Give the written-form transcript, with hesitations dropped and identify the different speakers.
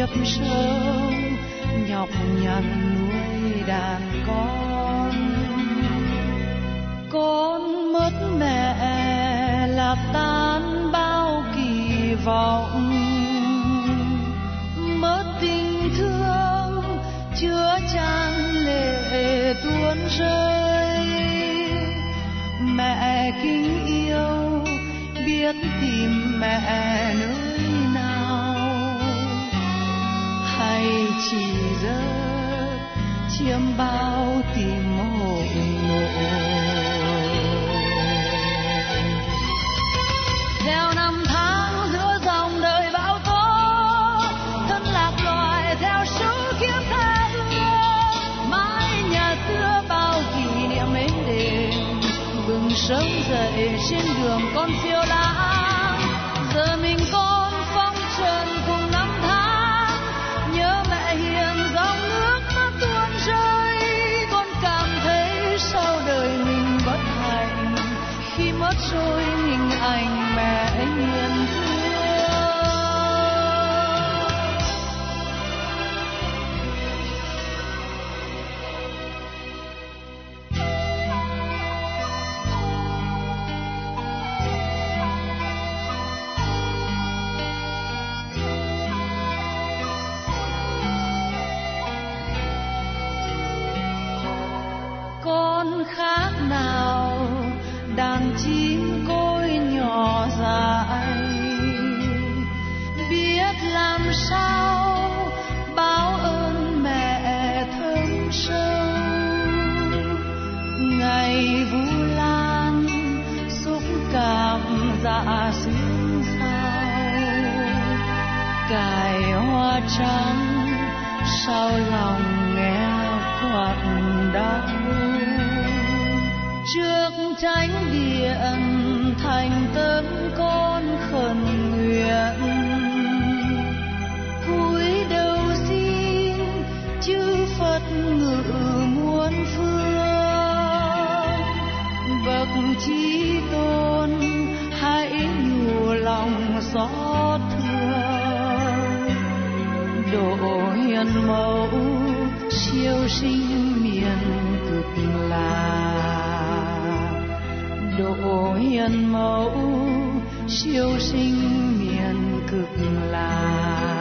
Speaker 1: kiếp sống nhọc nhằn nuôi đàn con mất mẹ là tan bao kỳ vọng, mất tình thương chứa chan lệ tuôn rơi. Mẹ kính yêu biết tìm mẹ nơi nào, hay chỉ giấc chiêm bao tìm hồn nội. Theo năm tháng giữa dòng đời bão tố, thân lạc loài theo số kiếp tha hương. Mãi nhà xưa bao kỷ niệm êm đềm, bừng sớm dậy trên đường con phiêu lãng. Giờ mình con phong trần cùng năm tháng, nhớ mẹ hiền dòng nước mắt tuôn rơi. Con cảm thấy sau đời mình bất hạnh khi mất rồi hình ảnh mẹ hiền thương. Con khác nào đàn chim côi nhỏ dại, biết làm sao báo ơn mẹ thơm sâu. Ngày Vu Lan xúc cảm dạ xuyên sao, cài hoa trắng sao lòng nghe quặn đau. Trước chánh điện thành tâm con khẩn nguyện, cúi đầu xin chư Phật ngự muôn phương. Bậc Chí Tôn hãy nhủ lòng xót thương, độ hiền mẫu siêu sinh miền Cực Lạc, độ hiền mẫu siêu sinh miền Cực Lạc.